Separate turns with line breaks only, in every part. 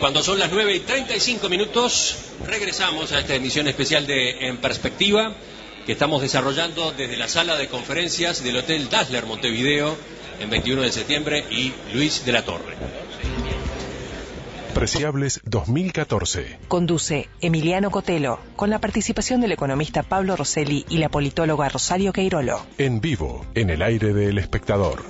Cuando son las 9:35, regresamos a esta emisión especial de En Perspectiva, que estamos desarrollando desde la sala de conferencias del Hotel Dazzler Montevideo, en 21 de septiembre y Luis de la Torre.
Preciables 2014.
Conduce Emiliano Cotelo, con la participación del economista Pablo Rosselli y la politóloga Rosario Queirolo.
En vivo, en el aire del espectador.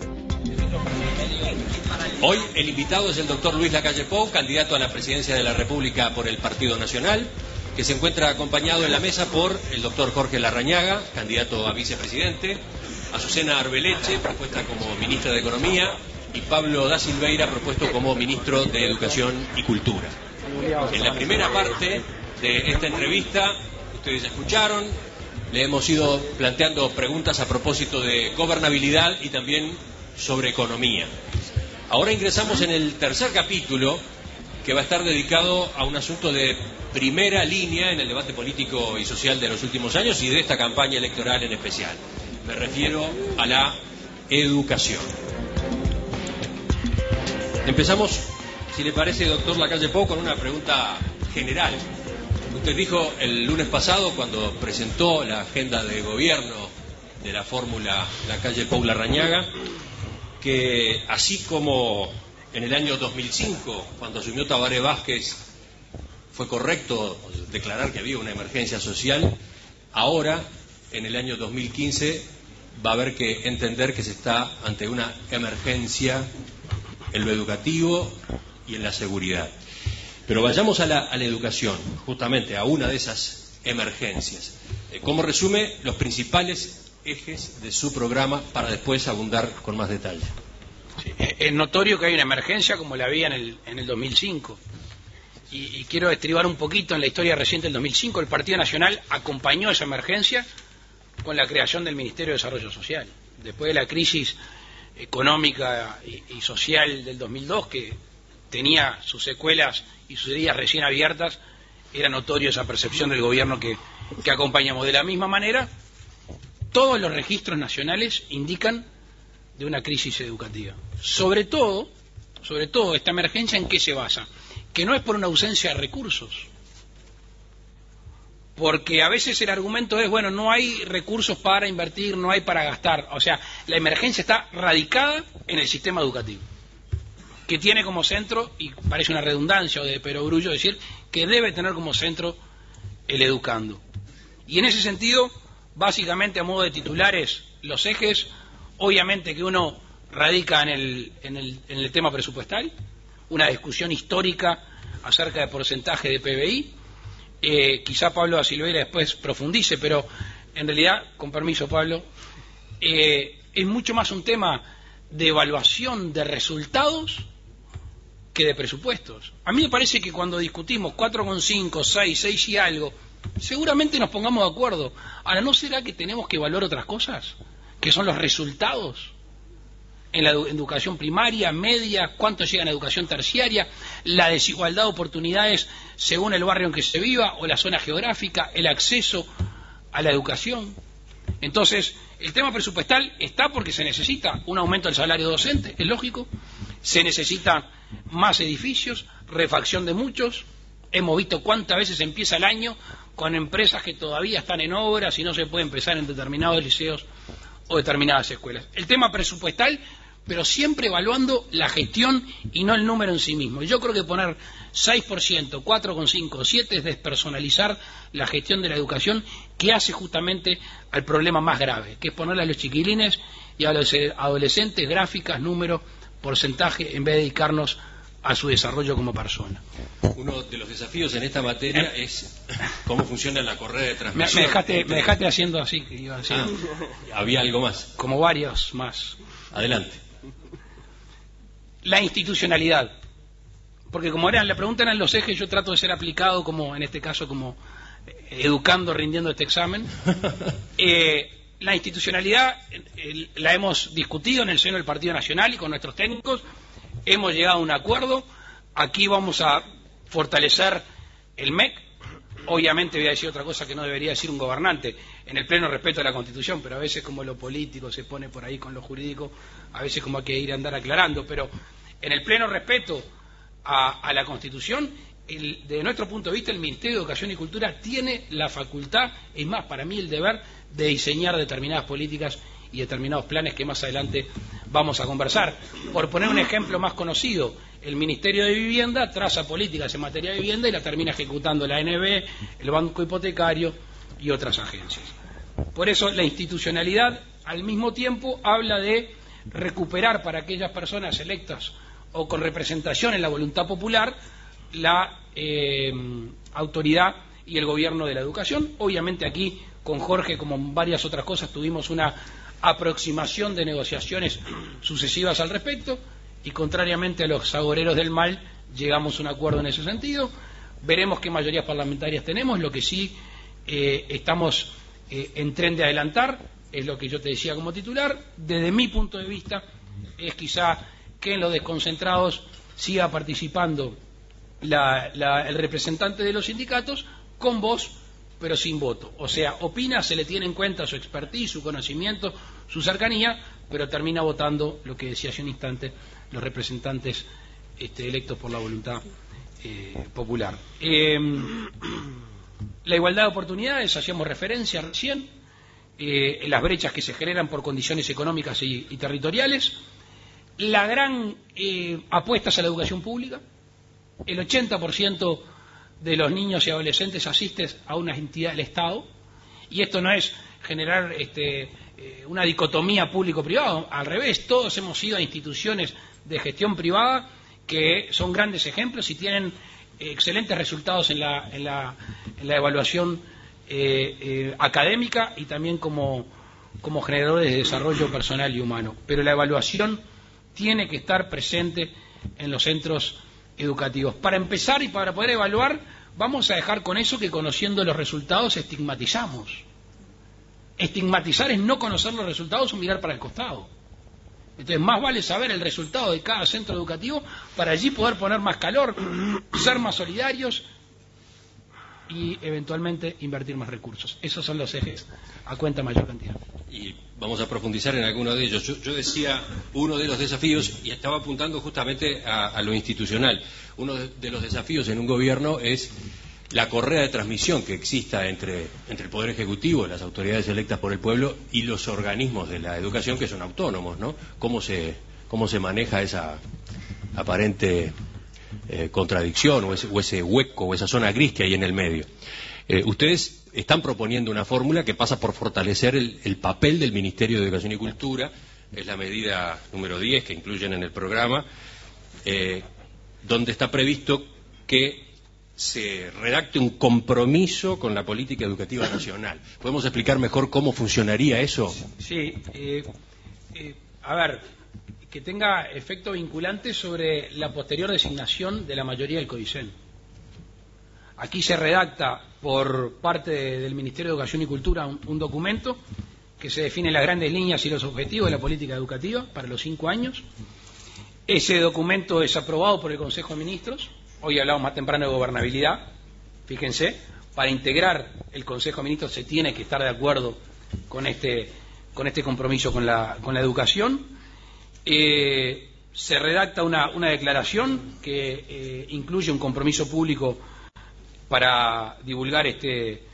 Hoy el invitado es el doctor Luis Lacalle Pou, candidato a la presidencia de la República por el Partido Nacional, que se encuentra acompañado en la mesa por el doctor Jorge Larrañaga, candidato a vicepresidente, Azucena Arbeleche, propuesta como ministra de Economía, y Pablo da Silveira, propuesto como ministro de Educación y Cultura. En la primera parte de esta entrevista, ustedes escucharon, le hemos ido planteando preguntas a propósito de gobernabilidad y también sobre economía. Ahora ingresamos en el tercer capítulo, que va a estar dedicado a un asunto de primera línea en el debate político y social de los últimos años y de esta campaña electoral en especial. Me refiero a la educación. Empezamos, si le parece, doctor Lacalle Pou, con una pregunta general. Usted dijo el lunes pasado, cuando presentó la agenda de gobierno de la fórmula Lacalle Pou Larrañaga, que así como en el año 2005, cuando asumió Tabaré Vázquez, fue correcto declarar que había una emergencia social, ahora, en el año 2015, va a haber que entender que se está ante una emergencia en lo educativo y en la seguridad. Pero vayamos a la educación, justamente a una de esas emergencias. ¿Cómo resume los principales ejes de su programa para después abundar con más detalle?
Sí, es notorio que hay una emergencia como la había en el 2005 y quiero estribar un poquito en la historia reciente del 2005. El Partido Nacional acompañó esa emergencia con la creación del Ministerio de Desarrollo Social. Después de la crisis económica y social del 2002, que tenía sus secuelas y sus heridas recién abiertas, era notorio esa percepción del gobierno que acompañamos. De la misma manera, todos los registros nacionales indican de una crisis educativa. Sobre todo, esta emergencia, ¿en qué se basa? Que no es por una ausencia de recursos. Porque a veces el argumento es, bueno, no hay recursos para invertir, no hay para gastar. O sea, la emergencia está radicada en el sistema educativo, que tiene como centro, y parece una redundancia o de perogrullo decir, que debe tener como centro el educando. Y en ese sentido, básicamente a modo de titulares, los ejes, obviamente que uno radica en el tema presupuestal, una discusión histórica acerca del porcentaje de PBI, quizá Pablo da Silveira después profundice, pero en realidad, con permiso Pablo, es mucho más un tema de evaluación de resultados que de presupuestos. A mí me parece que cuando discutimos 4,5, 6 y algo, seguramente nos pongamos de acuerdo. Ahora, ¿no será que tenemos que evaluar otras cosas? Que son los resultados en la educación primaria, media, cuánto llega en educación terciaria, la desigualdad de oportunidades según el barrio en que se viva o la zona geográfica, el acceso a la educación. Entonces, el tema presupuestal está porque se necesita un aumento del salario docente, es lógico, se necesitan más edificios, refacción de muchos. Hemos visto cuántas veces empieza el año con empresas que todavía están en obras y no se puede empezar en determinados liceos o determinadas escuelas. El tema presupuestal, pero siempre evaluando la gestión y no el número en sí mismo. Yo creo que poner 6%, 4,5, 7 es despersonalizar la gestión de la educación, que hace justamente al problema más grave, que es ponerle a los chiquilines y a los adolescentes gráficas, números, porcentaje, en vez de dedicarnos a su desarrollo como persona.
Uno de los desafíos en esta materia es cómo funciona la correa de transmisión.
Me dejaste haciendo así, que iba a decir.
¿Había algo más?
Como varios más.
Adelante.
La institucionalidad. Porque como la pregunta eran los ejes, yo trato de ser aplicado como, en este caso, como educando, rindiendo este examen. La institucionalidad la hemos discutido en el seno del Partido Nacional y con nuestros técnicos. Hemos llegado a un acuerdo. Aquí vamos a fortalecer el MEC. Obviamente voy a decir otra cosa que no debería decir un gobernante, en el pleno respeto a la Constitución, pero a veces como lo político se pone por ahí con lo jurídico, a veces como hay que ir a andar aclarando, pero en el pleno respeto a la Constitución, de nuestro punto de vista, el Ministerio de Educación y Cultura tiene la facultad, es más, para mí el deber, de diseñar determinadas políticas y determinados planes que más adelante vamos a conversar. Por poner un ejemplo más conocido, el Ministerio de Vivienda traza políticas en materia de vivienda y la termina ejecutando la ANB, el Banco Hipotecario y otras agencias. Por eso la institucionalidad, al mismo tiempo, habla de recuperar para aquellas personas electas o con representación en la voluntad popular la autoridad y el gobierno de la educación. Obviamente aquí con Jorge, como en varias otras cosas, tuvimos una aproximación de negociaciones sucesivas al respecto y, contrariamente a los agoreros del mal, llegamos a un acuerdo en ese sentido. Veremos qué mayorías parlamentarias tenemos. Lo que sí estamos en tren de adelantar es lo que yo te decía como titular. Desde mi punto de vista es quizá que en los desconcentrados siga participando el representante de los sindicatos con voz pero sin voto. O sea, opina, se le tiene en cuenta su expertise, su conocimiento, su cercanía, pero termina votando, lo que decía hace un instante, los representantes electos por la voluntad popular. La igualdad de oportunidades, hacíamos referencia recién, las brechas que se generan por condiciones económicas y territoriales, la gran apuesta a la educación pública. El 80% de los niños y adolescentes asisten a una entidad del Estado, y esto no es generar una dicotomía público-privado, al revés, todos hemos ido a instituciones de gestión privada que son grandes ejemplos y tienen excelentes resultados en la evaluación académica y también como generadores de desarrollo personal y humano. Pero la evaluación tiene que estar presente en los centros educativos. Para empezar y para poder evaluar, vamos a dejar con eso que, conociendo los resultados, estigmatizamos. Estigmatizar es no conocer los resultados o mirar para el costado. Entonces, más vale saber el resultado de cada centro educativo para allí poder poner más calor, ser más solidarios y eventualmente invertir más recursos. Esos son los ejes a cuenta mayor cantidad.
Y vamos a profundizar en alguno de ellos. Yo decía uno de los desafíos, y estaba apuntando justamente a lo institucional. Uno de los desafíos en un gobierno es la correa de transmisión que exista entre el Poder Ejecutivo, las autoridades electas por el pueblo, y los organismos de la educación que son autónomos, ¿no? ¿Cómo se maneja esa aparente contradicción o ese hueco o esa zona gris que hay en el medio? Ustedes están proponiendo una fórmula que pasa por fortalecer el papel del Ministerio de Educación y Cultura. Es la medida número 10 que incluyen en el programa, donde está previsto que se redacte un compromiso con la política educativa nacional. ¿Podemos explicar mejor cómo funcionaría eso?
Sí, a ver, que tenga efecto vinculante sobre la posterior designación de la mayoría del CODICEN. Aquí se redacta por parte del Ministerio de Educación y Cultura un documento que se define las grandes líneas y los objetivos de la política educativa para los 5 años. Ese documento es aprobado por el Consejo de Ministros. Hoy hablamos más temprano de gobernabilidad. Fíjense, para integrar el Consejo de Ministros se tiene que estar de acuerdo con este compromiso con la educación. Se redacta una declaración que incluye un compromiso público para divulgar este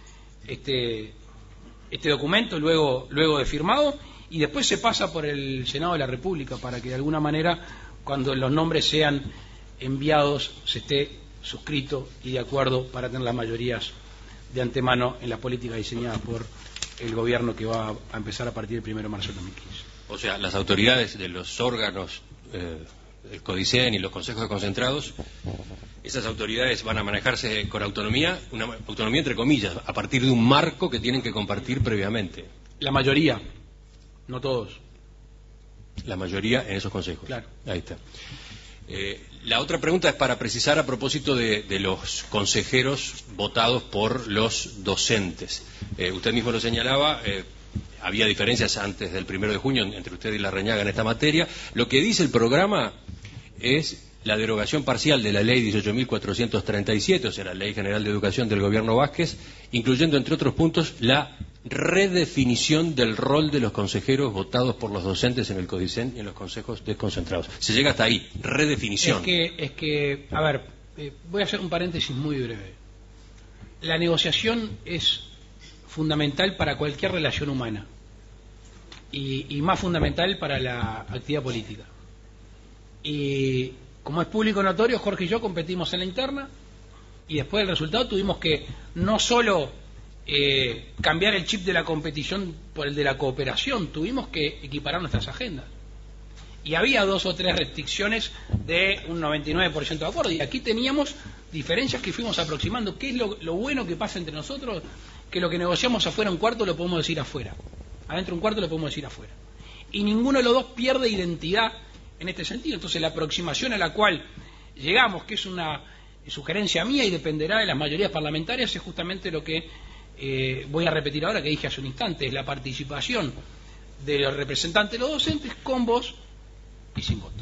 documento luego de firmado, y después se pasa por el Senado de la República para que de alguna manera, cuando los nombres sean enviados, se esté suscrito y de acuerdo para tener las mayorías de antemano en la política diseñada por el gobierno que va a empezar a partir del 1 de marzo de 2015.
O sea, las autoridades de los órganos, el CODICEN y los consejos de concentrados, esas autoridades van a manejarse con autonomía, una autonomía entre comillas, a partir de un marco que tienen que compartir previamente.
La mayoría, no todos.
La mayoría en esos consejos.
Claro.
Ahí está. La otra pregunta es para precisar a propósito de los consejeros votados por los docentes. Usted mismo lo señalaba, había diferencias antes del 1 de junio entre usted y Larrañaga en esta materia. Lo que dice el programa es la derogación parcial de la ley 18.437, o sea, la Ley General de Educación del Gobierno Vázquez, incluyendo, entre otros puntos, la redefinición del rol de los consejeros votados por los docentes en el CODICEN y en los consejos desconcentrados. Se llega hasta ahí, redefinición.
Es que a ver, voy a hacer un paréntesis muy breve. La negociación es fundamental para cualquier relación humana y más fundamental para la actividad política. Y como es público notorio, Jorge y yo competimos en la interna y después del resultado tuvimos que no solo cambiar el chip de la competición por el de la cooperación, tuvimos que equiparar nuestras agendas. Y había 2 o 3 restricciones de un 99% de acuerdo. Y aquí teníamos diferencias que fuimos aproximando. ¿Qué es lo bueno que pasa entre nosotros? Que lo que negociamos afuera un cuarto lo podemos decir afuera. Adentro un cuarto lo podemos decir afuera. Y ninguno de los dos pierde identidad en este sentido. Entonces la aproximación a la cual llegamos, que es una sugerencia mía y dependerá de las mayorías parlamentarias, es justamente lo que voy a repetir ahora, que dije hace un instante, es la participación de los representantes de los docentes con voz y sin voto.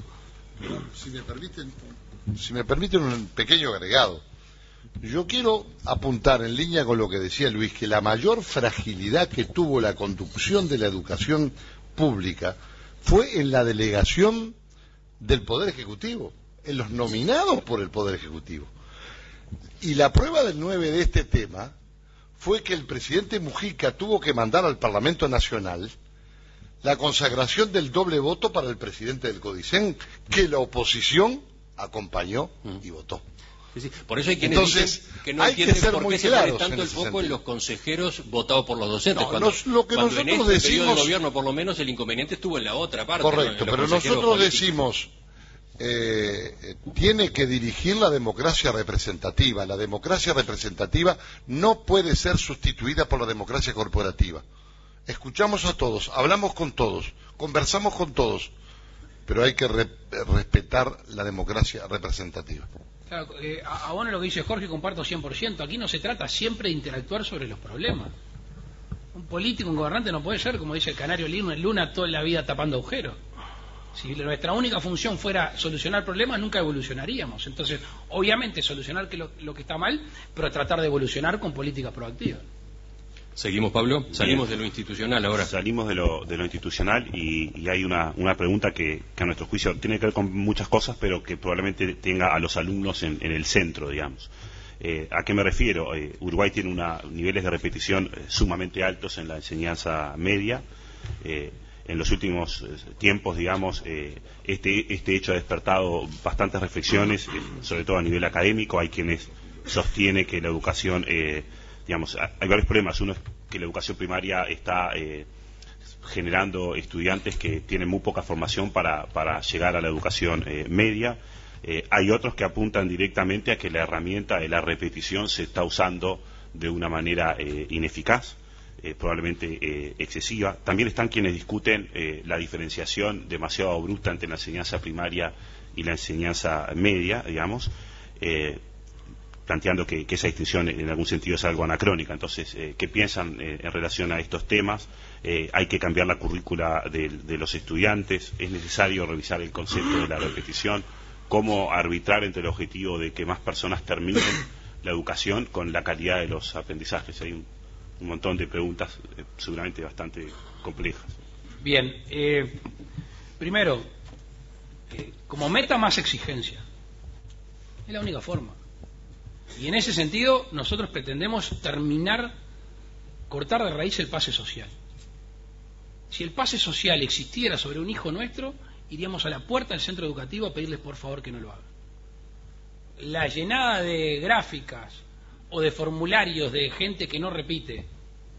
Si me permiten un pequeño agregado, yo quiero apuntar en línea con lo que decía Luis, que la mayor fragilidad que tuvo la conducción de la educación pública fue en la delegación del Poder Ejecutivo, en los nominados por el Poder Ejecutivo. Y la prueba del 9 de este tema fue que el presidente Mujica tuvo que mandar al Parlamento Nacional la consagración del doble voto para el presidente del CODICEN, que la oposición acompañó y votó.
Sí. Por eso hay quienes dicen que no entienden por qué se pone tanto el foco en los consejeros votados por los docentes.
No,
cuando en este
decimos,
periodo de gobierno, por lo menos, el inconveniente estuvo en la otra parte.
Correcto,
¿no?
pero nosotros decimos, tiene que dirigir la democracia representativa. La democracia representativa no puede ser sustituida por la democracia corporativa. Escuchamos a todos, hablamos con todos, conversamos con todos, pero hay que respetar la democracia representativa.
Claro, abono lo que dice Jorge, comparto 100%. Aquí no se trata siempre de interactuar sobre los problemas. Un político, un gobernante no puede ser, como dice el canario Luna, toda la vida tapando agujeros. Si nuestra única función fuera solucionar problemas, nunca evolucionaríamos. Entonces, obviamente, solucionar lo que está mal, pero tratar de evolucionar con políticas proactivas.
Seguimos, Pablo. Salimos de lo institucional ahora.
Salimos de lo institucional y hay una pregunta que a nuestro juicio tiene que ver con muchas cosas, pero que probablemente tenga a los alumnos en el centro, digamos. ¿A qué me refiero? Uruguay tiene niveles de repetición sumamente altos en la enseñanza media. En los últimos tiempos, digamos, este hecho ha despertado bastantes reflexiones, sobre todo a nivel académico. Hay quienes sostienen que la educación... digamos, hay varios problemas. Uno es que la educación primaria está generando estudiantes que tienen muy poca formación para llegar a la educación media. Hay otros que apuntan directamente a que la herramienta de la repetición se está usando de una manera ineficaz, probablemente excesiva. También están quienes discuten la diferenciación demasiado abrupta entre la enseñanza primaria y la enseñanza media, digamos, planteando que esa distinción en algún sentido es algo anacrónica. Entonces, ¿qué piensan en relación a estos temas? ¿Hay que cambiar la currícula de los estudiantes? ¿Es necesario revisar el concepto de la repetición? ¿Cómo arbitrar entre el objetivo de que más personas terminen la educación con la calidad de los aprendizajes? Hay un montón de preguntas seguramente bastante complejas.
Bien, primero, como meta más exigencia. Es la única forma. Y en ese sentido nosotros pretendemos cortar de raíz el pase social. Si el pase social existiera sobre un hijo nuestro, iríamos a la puerta del centro educativo a pedirles por favor que no lo haga. La llenada de gráficas o de formularios de gente que no repite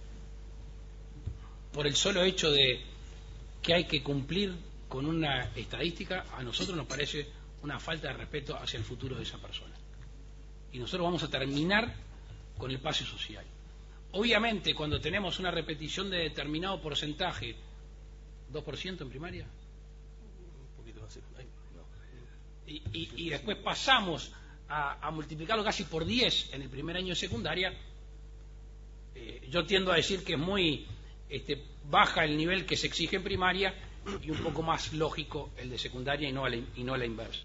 por el solo hecho de que hay que cumplir con una estadística, a nosotros nos parece una falta de respeto hacia el futuro de esa persona. Y nosotros vamos a terminar con el pase social. Obviamente, cuando tenemos una repetición de determinado porcentaje, 2% en primaria, un poquito más, y después pasamos a multiplicarlo casi por 10 en el primer año de secundaria, yo tiendo a decir que es muy baja el nivel que se exige en primaria y un poco más lógico el de secundaria y no a la inversa.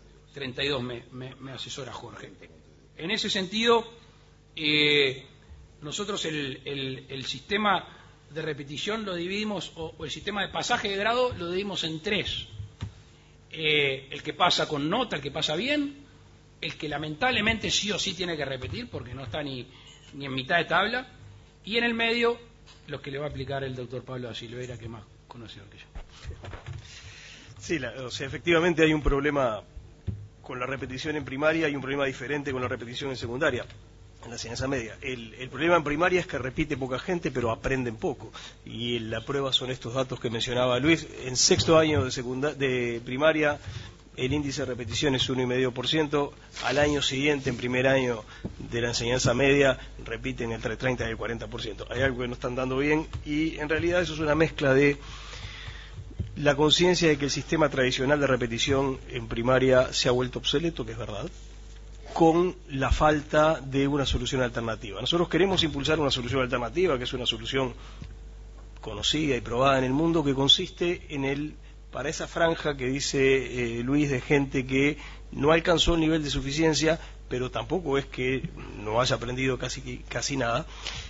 32 me asesora Jorge. En ese sentido, Nosotros el sistema de repetición lo dividimos, o el sistema de pasaje de grado lo dividimos en 3. El que pasa con nota, el que pasa bien, el que lamentablemente sí o sí tiene que repetir porque no está ni en mitad de tabla, y en el medio los que le va a aplicar el doctor Pablo da Silveira, que es más conocido que yo.
Sí, o sea, efectivamente hay un problema con la repetición en primaria y un problema diferente con la repetición en secundaria, en la enseñanza media. El problema en primaria es que repite poca gente, pero aprenden poco. Y la prueba son estos datos que mencionaba Luis. En sexto año de primaria, el índice de repetición es 1,5%. Al año siguiente, en primer año de la enseñanza media, repiten entre el 30 y el 40%. Hay algo que no están dando bien, y en realidad eso es una mezcla de la conciencia de que el sistema tradicional de repetición en primaria se ha vuelto obsoleto, que es verdad, con la falta de una solución alternativa. Nosotros queremos impulsar una solución alternativa, que es una solución conocida y probada en el mundo, que consiste en para esa franja que dice Luis, de gente que no alcanzó el nivel de suficiencia, pero tampoco es que no haya aprendido casi nada,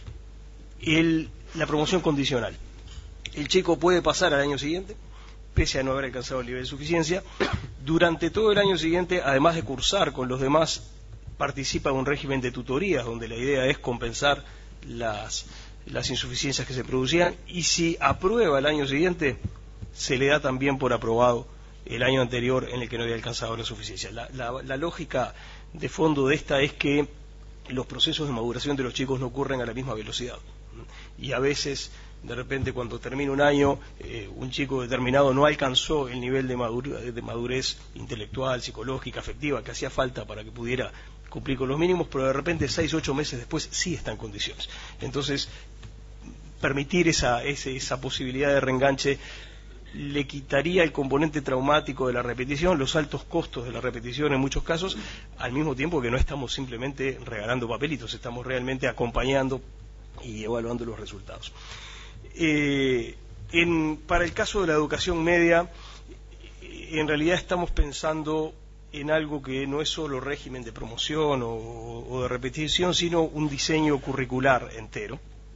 la promoción condicional. El chico puede pasar al año siguiente, pese a no haber alcanzado el nivel de suficiencia. Durante todo el año siguiente, además de cursar con los demás, participa en un régimen de tutorías, donde la idea es compensar las insuficiencias que se producían, y si aprueba el año siguiente, se le da también por aprobado el año anterior en el que no había alcanzado la suficiencia. La lógica de fondo de esta es que los procesos de maduración de los chicos no ocurren a la misma velocidad, y a veces, de repente, cuando termina un año, un chico determinado no alcanzó el nivel de madurez intelectual, psicológica, afectiva que hacía falta para que pudiera cumplir con los mínimos, pero de repente 6 o 8 meses después sí está en condiciones. Entonces, permitir esa posibilidad de reenganche le quitaría el componente traumático de la repetición, los altos costos de la repetición en muchos casos, al mismo tiempo que no estamos simplemente regalando papelitos, estamos realmente acompañando y evaluando los resultados. Para el caso de la educación media, en realidad estamos pensando en algo que no es solo régimen de promoción o de repetición, sino un diseño curricular entero.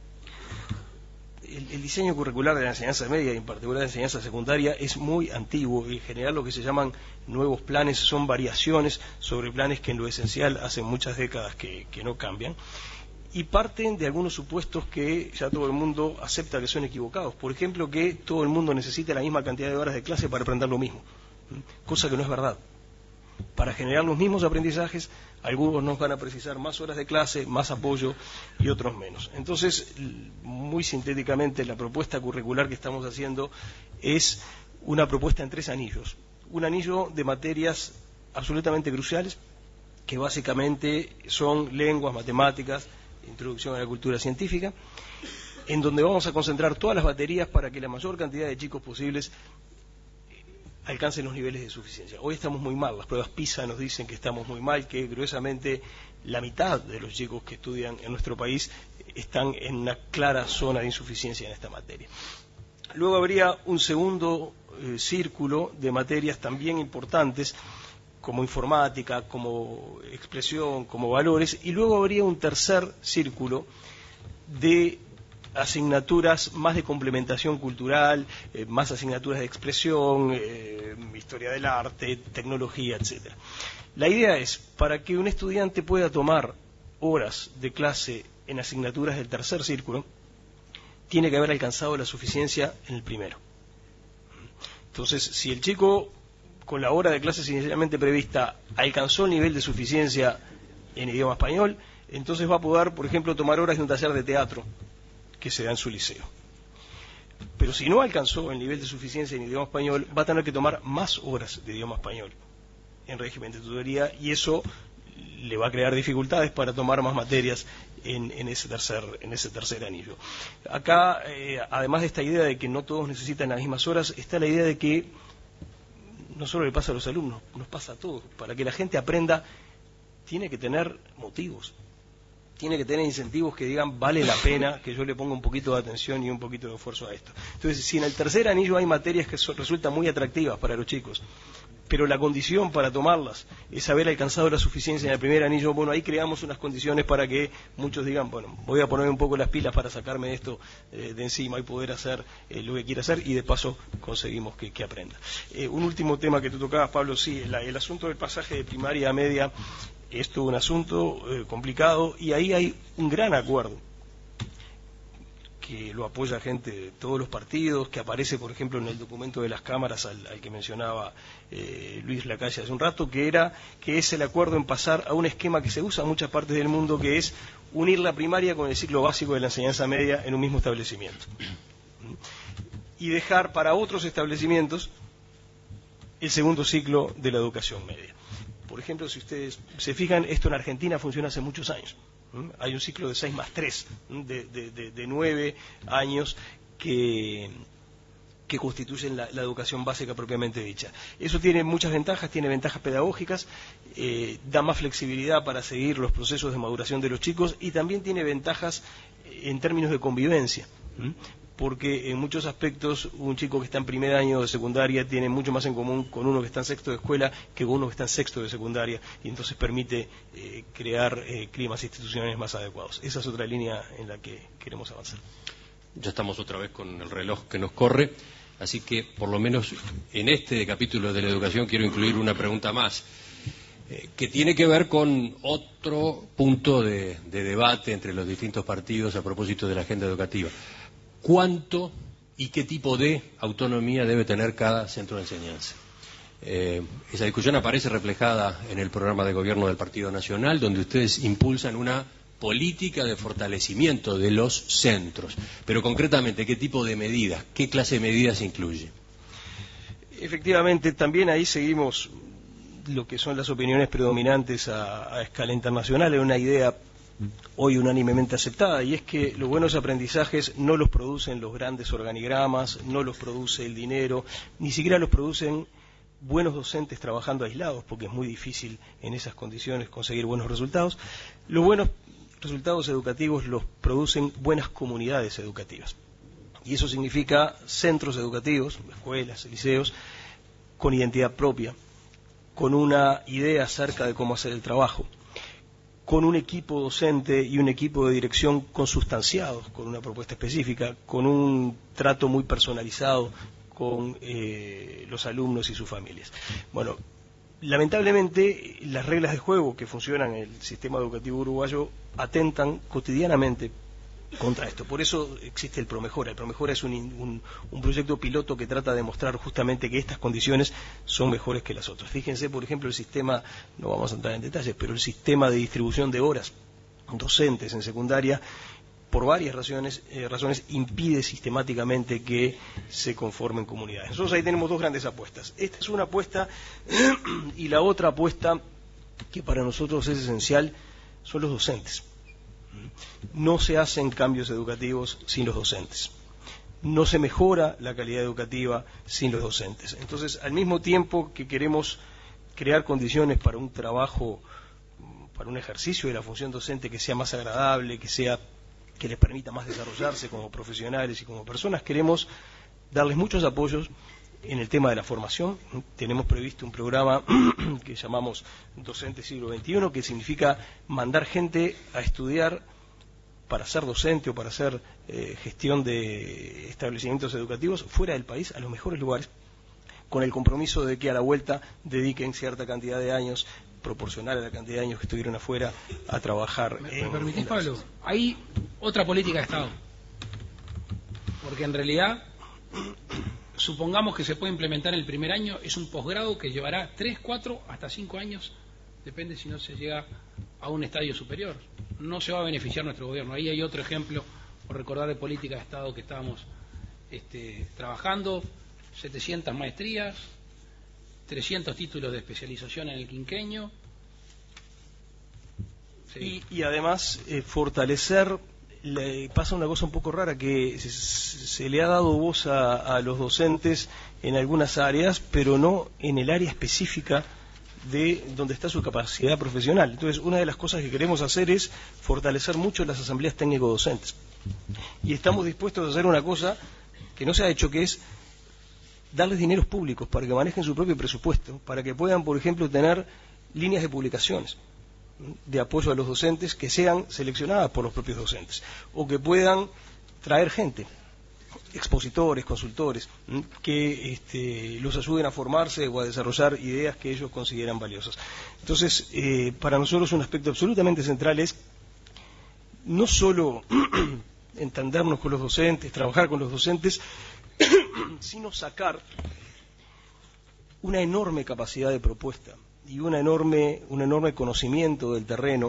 El diseño curricular de la enseñanza media, y en particular de la enseñanza secundaria, es muy antiguo. En general, lo que se llaman nuevos planes son variaciones sobre planes que en lo esencial hace muchas décadas que no cambian, y parten de algunos supuestos que ya todo el mundo acepta que son equivocados. Por ejemplo, que todo el mundo necesita la misma cantidad de horas de clase para aprender lo mismo, cosa que no es verdad. Para generar los mismos aprendizajes, algunos nos van a precisar más horas de clase, más apoyo, y otros menos. Entonces, muy sintéticamente, la propuesta curricular que estamos haciendo es una propuesta en 3 anillos. Un anillo de materias absolutamente cruciales, que básicamente son lenguas, matemáticas, introducción a la cultura científica, en donde vamos a concentrar todas las baterías para que la mayor cantidad de chicos posibles alcancen los niveles de suficiencia. Hoy estamos muy mal, las pruebas PISA nos dicen que estamos muy mal, que gruesamente la mitad de los chicos que estudian en nuestro país están en una clara zona de insuficiencia en esta materia. Luego habría un segundo círculo de materias también importantes, como informática, como expresión, como valores, y luego habría un tercer círculo de asignaturas más de complementación cultural, más asignaturas de expresión, historia del arte, tecnología, etc. La idea es, para que un estudiante pueda tomar horas de clase en asignaturas del tercer círculo, tiene que haber alcanzado la suficiencia en el primero. Entonces, si el chico, con la hora de clases inicialmente prevista, alcanzó el nivel de suficiencia en idioma español, entonces va a poder, por ejemplo, tomar horas de un taller de teatro que se da en su liceo. Pero si no alcanzó el nivel de suficiencia en idioma español, va a tener que tomar más horas de idioma español en régimen de tutoría, y eso le va a crear dificultades para tomar más materias en ese tercer anillo. Acá, además de esta idea de que no todos necesitan las mismas horas, está la idea de que no solo le pasa a los alumnos, nos pasa a todos. Para que la gente aprenda, tiene que tener motivos, tiene que tener incentivos que digan, vale la pena que yo le ponga un poquito de atención y un poquito de esfuerzo a esto. Entonces, si en el tercer anillo hay materias que resultan muy atractivas para los chicos, pero la condición para tomarlas es haber alcanzado la suficiencia en el primer anillo. Bueno, ahí creamos unas condiciones para que muchos digan, bueno, voy a poner un poco las pilas para sacarme esto de encima y poder hacer lo que quiera hacer, y de paso conseguimos que aprenda. Un último tema que tú tocabas, Pablo, sí, el asunto del pasaje de primaria a media es todo un asunto complicado, y ahí hay un gran acuerdo que lo apoya gente de todos los partidos, que aparece, por ejemplo, en el documento de las cámaras al que mencionaba Luis Lacalle hace un rato, que es el acuerdo en pasar a un esquema que se usa en muchas partes del mundo, que es unir la primaria con el ciclo básico de la enseñanza media en un mismo establecimiento, y dejar para otros establecimientos el segundo ciclo de la educación media. Por ejemplo, si ustedes se fijan, esto en Argentina funciona hace muchos años. Hay un ciclo de 6 más 3, de 9 años que constituyen la educación básica propiamente dicha. Eso tiene muchas ventajas, tiene ventajas pedagógicas, da más flexibilidad para seguir los procesos de maduración de los chicos, y también tiene ventajas en términos de convivencia, porque en muchos aspectos un chico que está en primer año de secundaria tiene mucho más en común con uno que está en sexto de escuela que con uno que está en sexto de secundaria, y entonces permite crear climas institucionales más adecuados. Esa es otra línea en la que queremos avanzar.
Ya estamos otra vez con el reloj que nos corre, así que por lo menos en este capítulo de la educación quiero incluir una pregunta más, que tiene que ver con otro punto de debate entre los distintos partidos a propósito de la agenda educativa. ¿Cuánto y qué tipo de autonomía debe tener cada centro de enseñanza? Esa discusión aparece reflejada en el programa de gobierno del Partido Nacional, donde ustedes impulsan una política de fortalecimiento de los centros. Pero concretamente, ¿qué tipo de medidas, qué clase de medidas incluye?
Efectivamente, también ahí seguimos lo que son las opiniones predominantes a escala internacional. Es una idea hoy unánimemente aceptada, y es que los buenos aprendizajes no los producen los grandes organigramas, no los produce el dinero, ni siquiera los producen buenos docentes trabajando aislados, porque es muy difícil en esas condiciones conseguir buenos resultados. Los buenos resultados educativos los producen buenas comunidades educativas, y eso significa centros educativos, escuelas, liceos, con identidad propia, con una idea acerca de cómo hacer el trabajo, con un equipo docente y un equipo de dirección consustanciados, con una propuesta específica, con un trato muy personalizado con los alumnos y sus familias. Bueno, lamentablemente las reglas de juego que funcionan en el sistema educativo uruguayo atentan cotidianamente contra esto. Por eso existe el Promejora. El Promejora es un proyecto piloto que trata de mostrar justamente que estas condiciones son mejores que las otras. Fíjense, por ejemplo, el sistema, no vamos a entrar en detalles, pero el sistema de distribución de horas docentes en secundaria, por varias razones impide sistemáticamente que se conformen comunidades. Nosotros ahí tenemos dos grandes apuestas. Esta es una apuesta, y la otra apuesta, que para nosotros es esencial, son los docentes. No se hacen cambios educativos sin los docentes. No se mejora la calidad educativa sin los docentes. Entonces, al mismo tiempo que queremos crear condiciones para un trabajo, para un ejercicio de la función docente que sea más agradable, que les permita más desarrollarse como profesionales y como personas, queremos darles muchos apoyos en el tema de la formación. Tenemos previsto un programa que llamamos Docente Siglo XXI, que significa mandar gente a estudiar para ser docente o para hacer gestión de establecimientos educativos fuera del país, a los mejores lugares, con el compromiso de que a la vuelta dediquen cierta cantidad de años proporcional a la cantidad de años que estuvieron afuera a trabajar.
¿Me permitís, Pablo? Hay otra política de Estado, porque en realidad, supongamos que se puede implementar el primer año, es un posgrado que llevará 3, 4, hasta 5 años, depende si no se llega a un estadio superior. No se va a beneficiar nuestro gobierno. Ahí hay otro ejemplo, por recordar, de política de Estado que estábamos trabajando: 700 maestrías, 300 títulos de especialización en el quinquenio. Sí.
Y además fortalecer. Pasa una cosa un poco rara, que se le ha dado voz a los docentes en algunas áreas, pero no en el área específica de donde está su capacidad profesional. Entonces, una de las cosas que queremos hacer es fortalecer mucho las asambleas técnico-docentes. Y estamos dispuestos a hacer una cosa que no se ha hecho, que es darles dineros públicos para que manejen su propio presupuesto, para que puedan, por ejemplo, tener líneas de publicaciones de apoyo a los docentes que sean seleccionadas por los propios docentes, o que puedan traer gente, expositores, consultores, que los ayuden a formarse o a desarrollar ideas que ellos consideran valiosas. Entonces, para nosotros un aspecto absolutamente central es no solo entendernos con los docentes, trabajar con los docentes, sino sacar una enorme capacidad de propuesta y un enorme conocimiento del terreno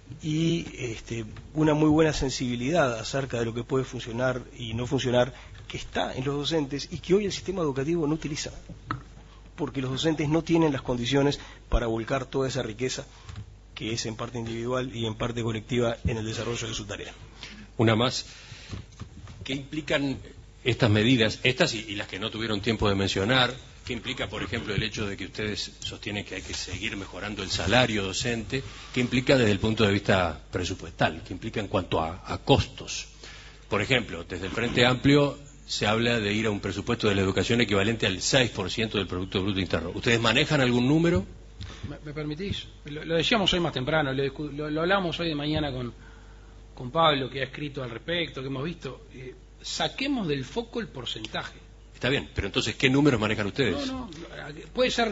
y una muy buena sensibilidad acerca de lo que puede funcionar y no funcionar, que está en los docentes y que hoy el sistema educativo no utiliza, porque los docentes no tienen las condiciones para volcar toda esa riqueza que es en parte individual y en parte colectiva en el desarrollo de su tarea.
Una más. ¿Qué implican estas medidas, estas y las que no tuvieron tiempo de mencionar? ¿Qué implica, por ejemplo, el hecho de que ustedes sostienen que hay que seguir mejorando el salario docente? ¿Qué implica desde el punto de vista presupuestal? ¿Qué implica en cuanto a costos? Por ejemplo, desde el Frente Amplio se habla de ir a un presupuesto de la educación equivalente al 6% del Producto Bruto Interno. ¿Ustedes manejan algún número?
¿Me permitís? Lo decíamos hoy más temprano, lo hablamos hoy de mañana con Pablo, que ha escrito al respecto, que hemos visto. Saquemos del foco el porcentaje.
Está bien, pero entonces, ¿qué números manejan ustedes?
No, puede ser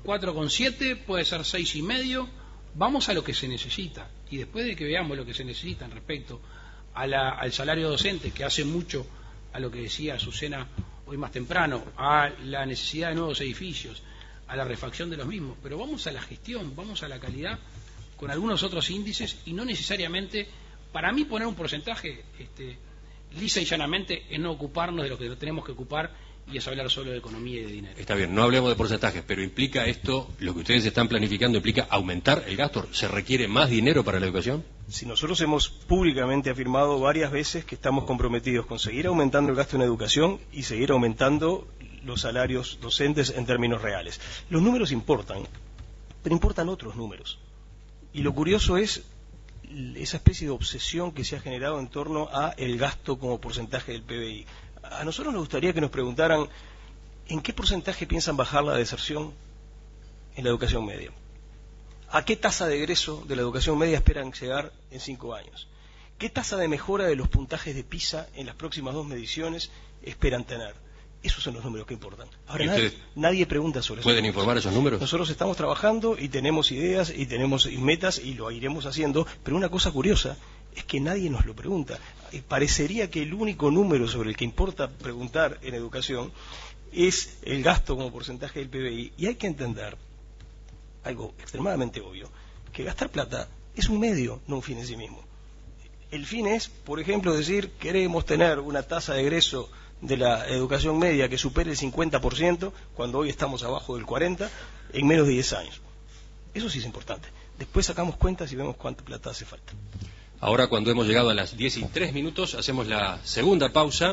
4,7, puede ser 6,5, vamos a lo que se necesita. Y después de que veamos lo que se necesita respecto al salario docente, que hace mucho a lo que decía Azucena hoy más temprano, a la necesidad de nuevos edificios, a la refacción de los mismos, pero vamos a la gestión, vamos a la calidad, con algunos otros índices, y no necesariamente, para mí poner un porcentaje lisa y llanamente es no ocuparnos de lo que tenemos que ocupar, y es hablar solo de economía y de dinero.
Está bien, no hablemos de porcentajes, pero implica esto, lo que ustedes están planificando, implica aumentar el gasto. ¿Se requiere más dinero para la educación?
Si nosotros hemos públicamente afirmado varias veces que estamos comprometidos con seguir aumentando el gasto en educación y seguir aumentando los salarios docentes en términos reales. Los números importan, pero importan otros números. Y lo curioso es esa especie de obsesión que se ha generado en torno a el gasto como porcentaje del PBI. A nosotros nos gustaría que nos preguntaran ¿en qué porcentaje piensan bajar la deserción en la educación media? ¿A qué tasa de egreso de la educación media esperan llegar en 5 años? ¿Qué tasa de mejora de los puntajes de PISA en las próximas 2 mediciones esperan tener? Esos son los números que importan. Ahora nadie pregunta sobre eso.
¿Pueden informar esos números?
Nosotros estamos trabajando y tenemos ideas y tenemos metas y lo iremos haciendo, pero una cosa curiosa es que nadie nos lo pregunta. Parecería que el único número sobre el que importa preguntar en educación es el gasto como porcentaje del PBI, y hay que entender algo extremadamente obvio, que gastar plata es un medio, no un fin en sí mismo. El fin es, por ejemplo, decir queremos tener una tasa de egreso de la educación media que supere el 50%, cuando hoy estamos abajo del 40%, en menos de 10 años. Eso sí es importante. Después sacamos cuentas y vemos cuánta plata hace falta.
Ahora, cuando hemos llegado a las 10:03, hacemos la segunda pausa,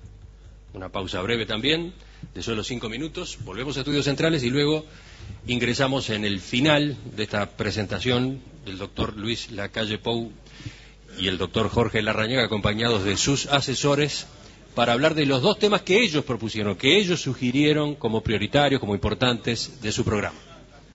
una pausa breve también, de solo 5 minutos, volvemos a Estudios Centrales y luego ingresamos en el final de esta presentación del doctor Luis Lacalle Pou y el doctor Jorge Larrañaga, acompañados de sus asesores, para hablar de los 2 temas que ellos propusieron, que ellos sugirieron como prioritarios, como importantes de su programa.